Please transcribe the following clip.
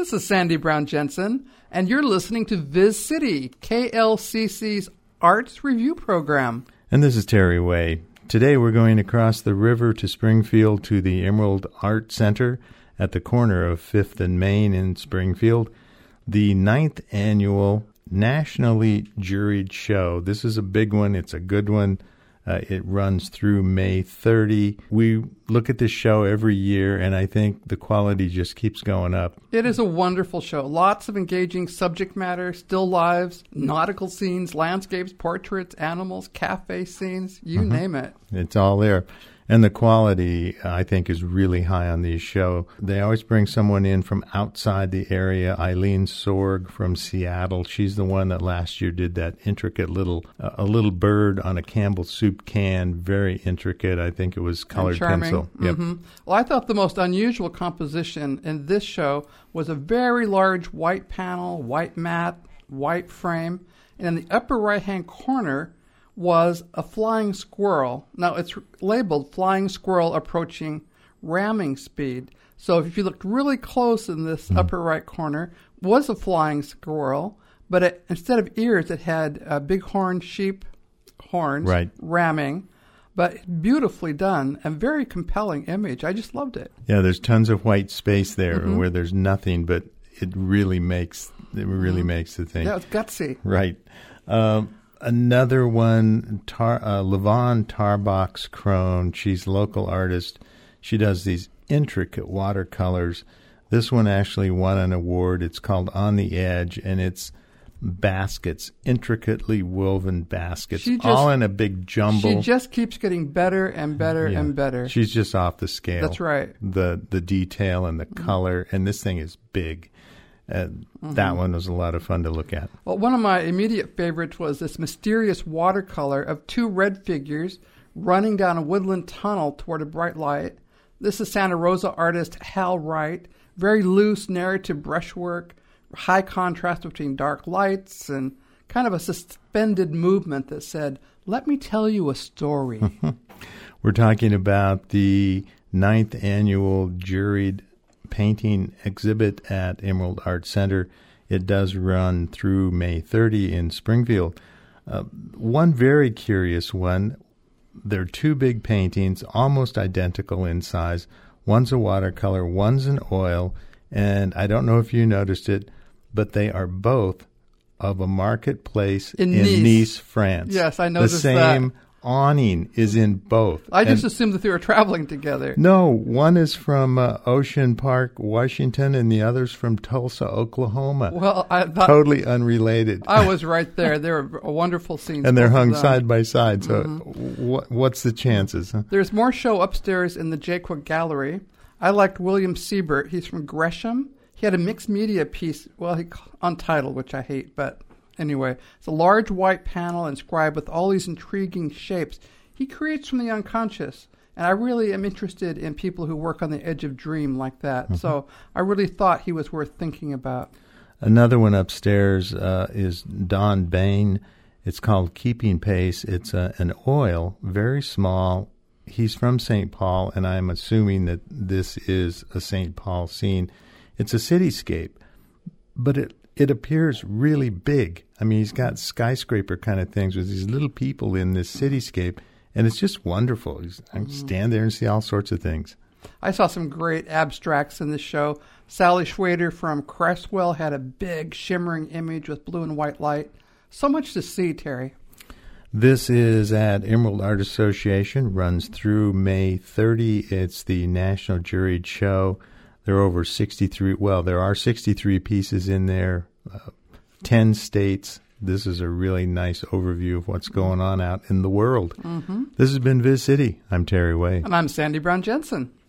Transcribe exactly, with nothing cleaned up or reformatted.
This is Sandy Brown Jensen, and you're listening to Viz City, K L C C's Arts Review Program. And this is Terry Way. Today we're going across the river to Springfield to the Emerald Art Center at the corner of fifth and Main in Springfield. The ninth annual nationally juried show. This is a big one. It's a good one. Uh, it runs through May thirtieth. We look at this show every year, and I think the quality just keeps going up. It is a wonderful show. Lots of engaging subject matter, still lives, nautical scenes, landscapes, portraits, animals, cafe scenes, you mm-hmm. name it. It's all there. And the quality, I think, is really high on these shows. They always bring someone in from outside the area. Eileen Sorg from Seattle. She's the one that last year did that intricate little, uh, a little bird on a Campbell soup can. Very intricate. I think it was colored pencil. Yep. Mm-hmm. Well, I thought the most unusual composition in this show was a very large white panel, white mat, white frame. And in the upper right-hand corner was a flying squirrel. Now, it's labeled Flying Squirrel Approaching Ramming Speed. So if you looked really close in this mm-hmm. upper right corner, was a flying squirrel, but it, instead of ears, it had uh, bighorn sheep horns right. ramming. But beautifully done and very compelling image. I just loved it. Yeah, there's tons of white space there mm-hmm. where there's nothing, but it really makes it really mm-hmm. makes the thing. Yeah, it's gutsy. Right. Um, Another one, Tar, uh, Levon Tarbox Crone. She's a local artist. She does these intricate watercolors. This one actually won an award. It's called On the Edge, and it's baskets, intricately woven baskets, just, all in a big jumble. She just keeps getting better and better yeah. and better. She's just off the scale. That's right. The the detail and the mm-hmm. color, and this thing is big. Uh, mm-hmm. That one was a lot of fun to look at. Well, one of my immediate favorites was this mysterious watercolor of two red figures running down a woodland tunnel toward a bright light. This is Santa Rosa artist Hal Wright. Very loose narrative brushwork, high contrast between dark lights, and kind of a suspended movement that said, "Let me tell you a story." We're talking about the ninth annual juried painting exhibit at Emerald Art Center. It does run through May thirtieth in Springfield. Uh, one very curious one, there are two big paintings, almost identical in size. One's a watercolor, one's an oil, and I don't know if you noticed it, but they are both of a marketplace in, in Nice. Nice, France. Yes, I noticed the same that. Awning is in both. I just and assumed that they were traveling together. No, one is from uh, Ocean Park, Washington, and the other's from Tulsa, Oklahoma. Well, I thought, totally unrelated. I was right there. They were wonderful scenes. And they're hung side by side. So mm-hmm. wh- what's the chances? Huh? There's more show upstairs in the Jaquag Gallery. I liked William Siebert. He's from Gresham. He had a mixed media piece, well, he untitled, which I hate, but anyway, it's a large white panel inscribed with all these intriguing shapes. He creates from the unconscious, and I really am interested in people who work on the edge of dream like that. Mm-hmm. So I really thought he was worth thinking about. Another one upstairs uh, is Don Bain. It's called Keeping Pace. It's a, an oil, very small. He's from Saint Paul, and I'm assuming that this is a Saint Paul scene. It's a cityscape, but it It appears really big. I mean, he's got skyscraper kind of things with these little people in this cityscape, and it's just wonderful. He's, I can stand there and see all sorts of things. I saw some great abstracts in this show. Sally Schwader from Cresswell had a big shimmering image with blue and white light. So much to see, Terry. This is at Emerald Art Association, runs through May thirtieth. It's the National Juried Show. There are over sixty-three, well, there are sixty-three pieces in there, uh, ten states. This is a really nice overview of what's going on out in the world. Mm-hmm. This has been Viz City. I'm Terry Way. And I'm Sandy Brown Jensen.